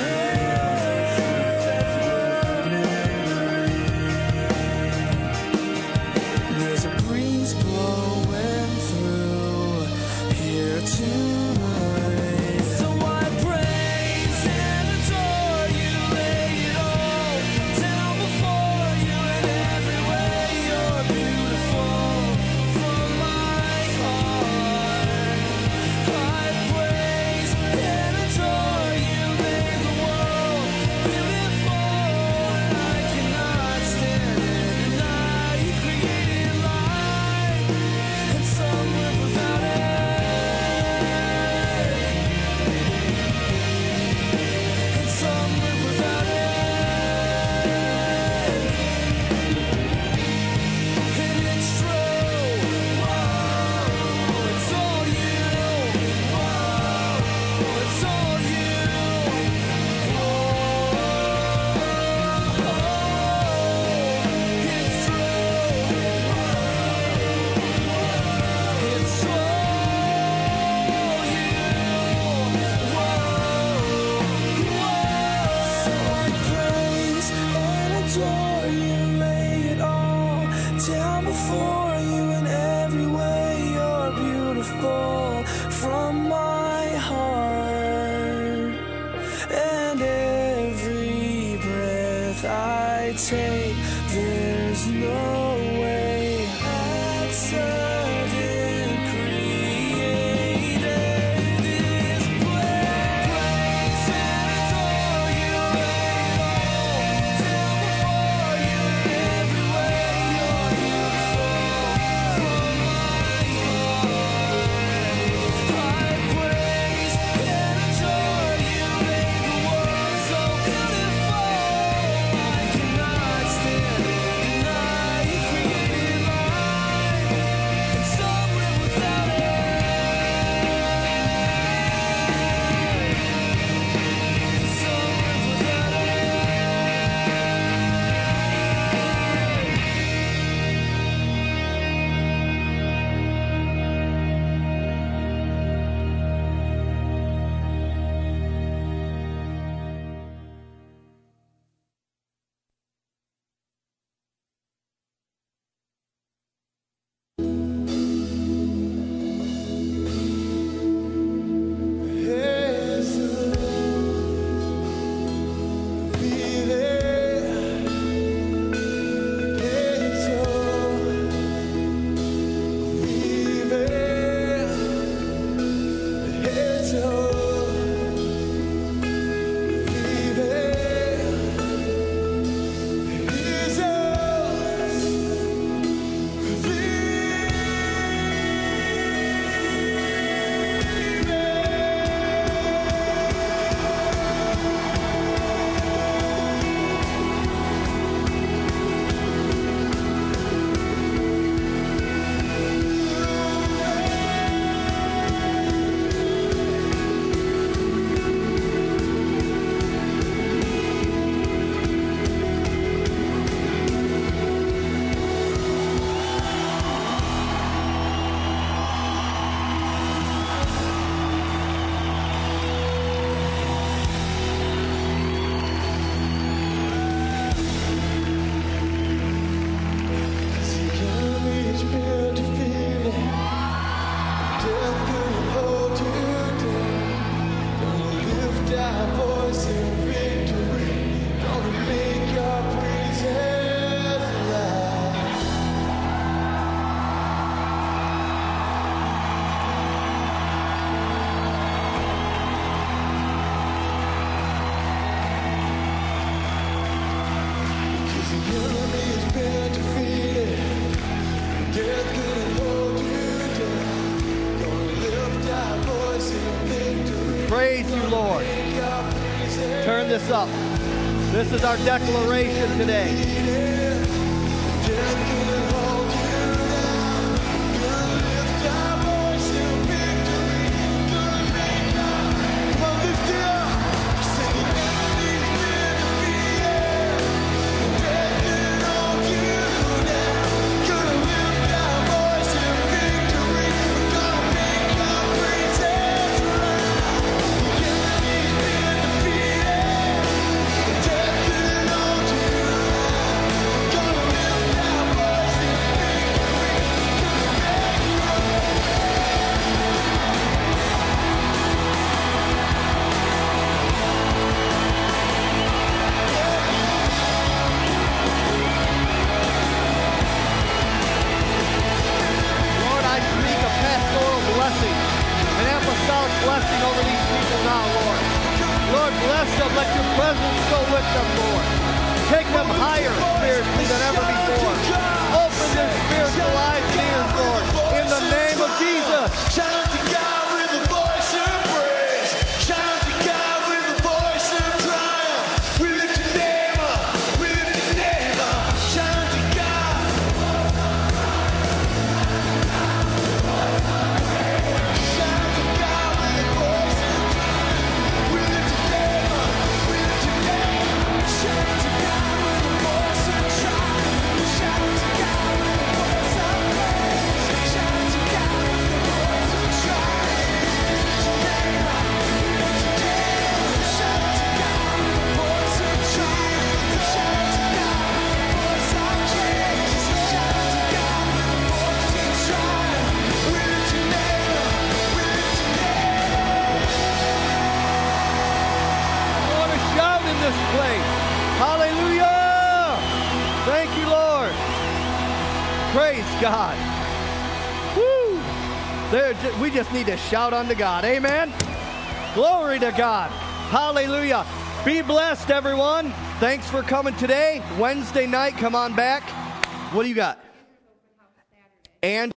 There's a breeze blowing through here tonight. So I praise and adore you, lay it all down before you in every way. You're beautiful from my heart. I praise and adore you, made the world beautiful, and I cannot stand and deny you created life, and some live without it, and some live without it, and it's true. Whoa, it's all you. Whoa, it's all you. Whoa, it's true. It's all you. So I praise and adore you, lay it all down before you in every way. You're beautiful from my heart, and every breath I take, there's no way I'd certain created this place. Praise and adore you, lay it all down before you in every way. You're beautiful from my heart. I praise and adore you, made the world so beautiful, I cannot stand and deny you created life, this up. This is our declaration today. Blessing over these people now, Lord. Lord, bless them. Let your presence go with them, Lord. Take them higher spiritually than ever before. Open their spiritual eyes and ears, Lord, in the name of Jesus. Shout to God with a voice of praise. Shout to God with a voice of triumph. We lift your name up. We lift your name up. Shout to God. This place. Hallelujah! Thank you, Lord. Praise God. Woo! We just need to shout unto God. Amen? Glory to God. Hallelujah. Be blessed, everyone. Thanks for coming today. Wednesday night, come on back. What do you got? And